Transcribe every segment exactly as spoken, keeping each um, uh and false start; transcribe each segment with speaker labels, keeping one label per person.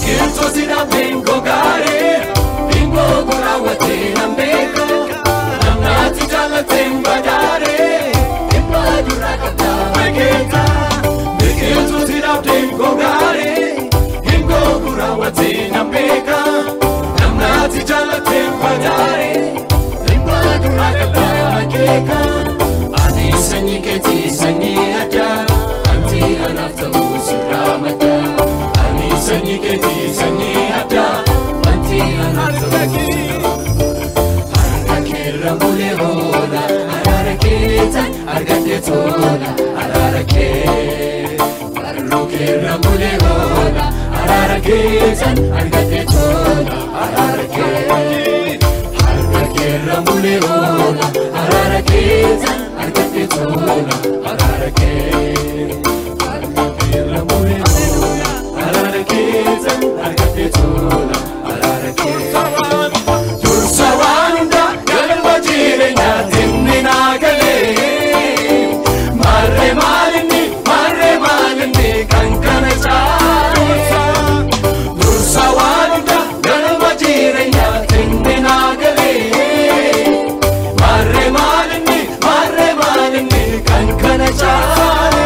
Speaker 1: biqiltooti dhaabbiin gogaaree bingoo guraawwatee nan beeka namnaatti jaallateen badaaree dhimma duraa qabdaa beeketa biqiltooti dhaabbiin gogaaree bingoo guraawwatee nan beeka namnaatti jaallateen badaaree dhimma duraa qabdaa beeketa ati sanyii keetii sanyii addaa anti anaaf ta'uu sirraa maddaa sanyii keetii sanyii addaa wanti anaaf ta'u harka keerra bulee oola araara keetan argadhe tola araara kee barruu keerra bulee oola araara keetan argadhe tola araara kee harka keerra bulee oola araara keetan argadhe tola araara kee harka keerra bulee oola araara keetan argadhe tola araara kee dursa waan hunda galma jireenyaatiin ni naagalee marree maalinni marree maalinni kan kana caalaa dursa waan hunda galma jireenyaatiin ni naagalee marree maalinni marree maalinni kan kana caalaa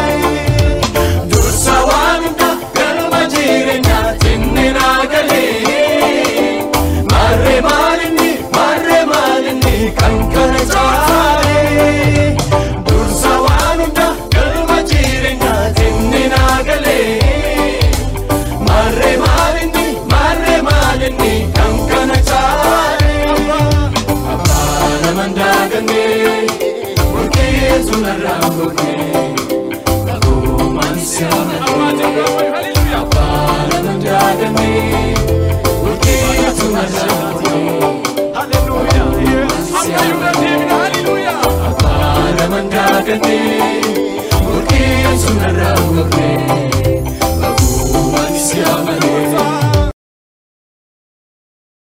Speaker 1: dursa waan hunda galma jireenyaatiin ni naagalee marree maalinni marree maalinni kan kana caalaa dursa waan hunda galma jireenyaatiin ni naagalee marree maalinni marree maalinni kan kana caalaa abbaan amandaa gannee murteessu narraa gognee dhagoomaan si amanee abbaan amandaa gannee murteessu narraa gognee abbaan amandaa gannee murteessu narraa gognee